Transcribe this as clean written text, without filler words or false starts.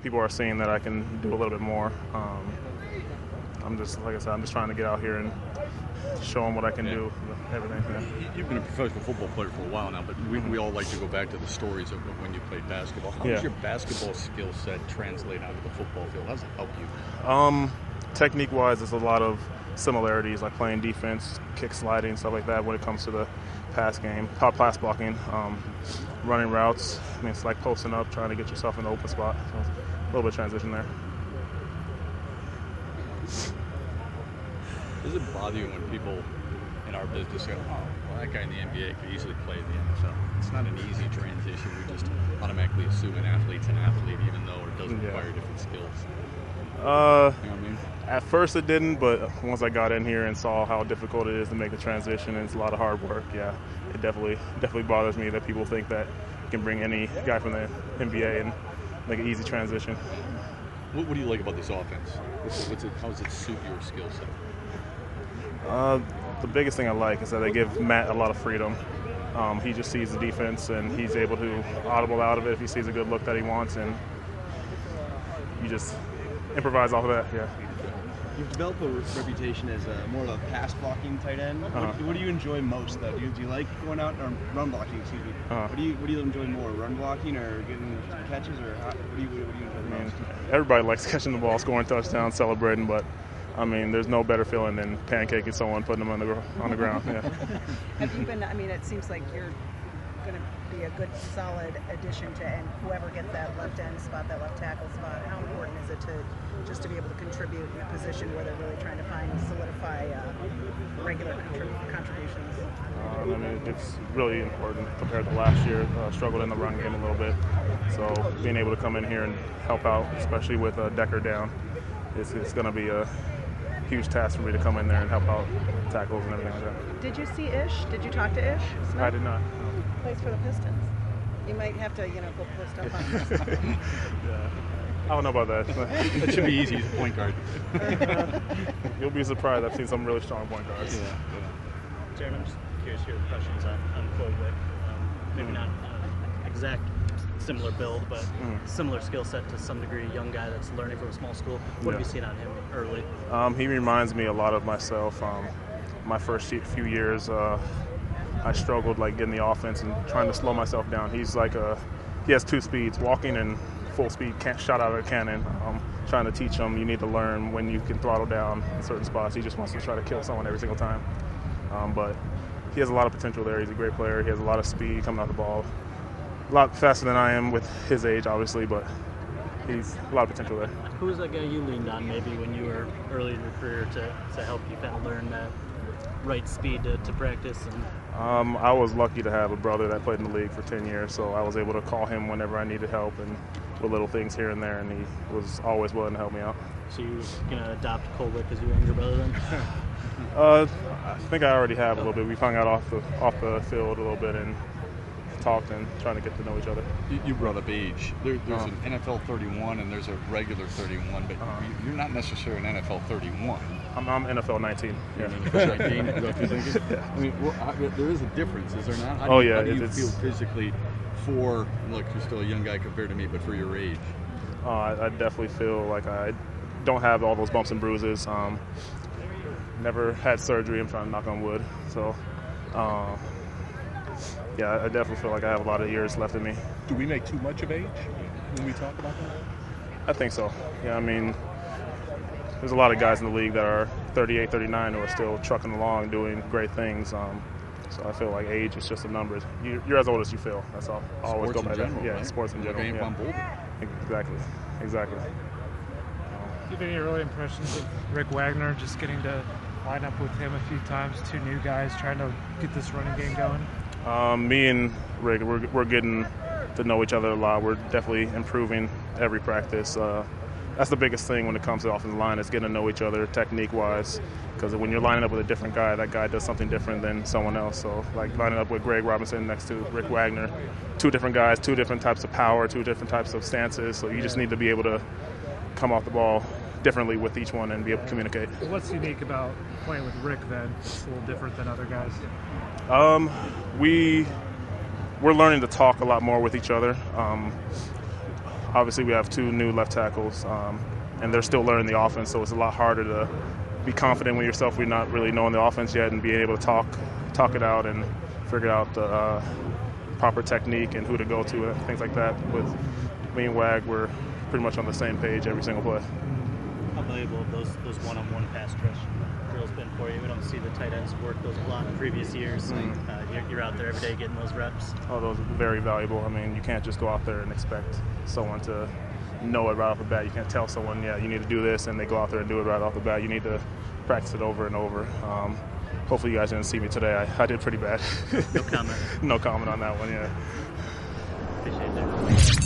people are seeing that I can do a little bit more. I'm just, like I said, I'm just trying to get out here and show them what I can do with everything. Yeah. You've been a professional football player for a while now, but we all like to go back to the stories of when you played basketball. How does your basketball skill set translate onto the football field? How does it help you? Technique-wise, there's a lot of similarities, like playing defense, kick sliding, stuff like that when it comes to the pass game, pass blocking, running routes. I mean, it's like posting up, trying to get yourself in the open spot. So a little bit of transition there. Does it bother you when people in our business go, oh, well, that guy in the NBA could easily play in the NFL? It's not an easy transition. We just automatically assume an athlete's an athlete, even though it doesn't require different skills. You know what I mean? At first it didn't, but once I got in here and saw how difficult it is to make the transition, and it's a lot of hard work, yeah, it definitely bothers me that people think that you can bring any guy from the NBA and make an easy transition. What do you like about this offense? How does it suit your skill set? The biggest thing I like is that they give Matt a lot of freedom. He just sees the defense, and he's able to audible out of it if he sees a good look that he wants, and you just improvise off of that, yeah. You've developed a reputation as more of a pass-blocking tight end. What do you enjoy most, though? Do you like going out or run blocking? Excuse me. What do you enjoy more, run blocking or getting catches, or what do you enjoy the most? Everybody likes catching the ball, scoring touchdowns, celebrating, but I mean, there's no better feeling than pancaking someone, putting them on the ground. Yeah. Have you been? I mean, it seems like you're going to be a good, solid addition to and whoever gets that left end spot, that left tackle spot. How important is it to be able to contribute in a position where they're really trying to solidify regular contributions? I mean, it's really important compared to last year. Struggled in the run game a little bit, so being able to come in here and help out, especially with Decker down, it's going to be a huge task for me to come in there and help out tackles and everything like that. Did you see Ish? Did you talk to Ish? Smith? I did not. Plays for the Pistons. You might have to, go post up on this. Yeah. I don't know about that. That should be easy. He's a point guard. You'll be surprised. I've seen some really strong point guards. Yeah. Jeremy, I'm just curious your impressions on Colwick. Maybe not exact similar build, but similar skill set to some degree. Young guy that's learning from a small school. What have you seen on him early? He reminds me a lot of myself. My first few years, I struggled getting the offense and trying to slow myself down. He has two speeds, walking and full speed, shot out of a cannon. Trying to teach him you need to learn when you can throttle down in certain spots. He just wants to try to kill someone every single time. But he has a lot of potential there. He's a great player. He has a lot of speed coming out the ball. A lot faster than I am with his age, obviously, but he's a lot of potential there. Who was that guy you leaned on maybe when you were early in your career to help you kind of learn that right speed to practice? And I was lucky to have a brother that played in the league for 10 years, so I was able to call him whenever I needed help and with little things here and there, and he was always willing to help me out. So you were going to adopt Colwick as your younger brother then? I think I already have a little bit. We've hung out off the field a little bit and talked and trying to get to know each other. You brought up age. There's an NFL 31 and there's a regular 31, but you're not necessarily an NFL 31. I'm NFL 19. Yeah. NFL 19? Is that what you're thinking? Yeah. I mean, there is a difference, is there not? How do you feel physically for, look, you're still a young guy compared to me, but for your age? I definitely feel like I don't have all those bumps and bruises. Never had surgery. I'm trying to knock on wood. So, yeah, I definitely feel like I have a lot of years left in me. Do we make too much of age when we talk about that? I think so. Yeah, I mean, there's a lot of guys in the league that are 38, 39 who are still trucking along doing great things. So I feel like age is just a number. You're as old as you feel. That's all. I always go by that. Yeah, right? Sports in general. Yeah. Exactly. Do you have any early impressions of Rick Wagner, just getting to line up with him a few times, two new guys trying to get this running game going? Me and Rick, we're getting to know each other a lot. We're definitely improving every practice. That's the biggest thing when it comes to the offensive line is getting to know each other technique-wise. Because when you're lining up with a different guy, that guy does something different than someone else. So, like lining up with Greg Robinson next to Rick Wagner, two different guys, two different types of power, two different types of stances. So you just need to be able to come off the ball differently with each one and be able to communicate. What's unique about playing with Rick then? It's a little different than other guys. We're learning to talk a lot more with each other. obviously we have 2 new left tackles, and they're still learning the offense, so it's a lot harder to be confident with yourself when you're not really knowing the offense yet and being able to talk it out and figure out the proper technique and who to go to and things like that. With me and Wag, we're pretty much on the same page every single play. How valuable have those one-on-one pass rush drills been for you? We don't see the tight ends work those a lot in previous years. You're out there every day getting those reps. Oh, those are very valuable. I mean, you can't just go out there and expect someone to know it right off the bat. You can't tell someone, yeah, you need to do this, and they go out there and do it right off the bat. You need to practice it over and over. Hopefully you guys didn't see me today. I did pretty bad. No comment. No comment on that one, yeah. Appreciate it.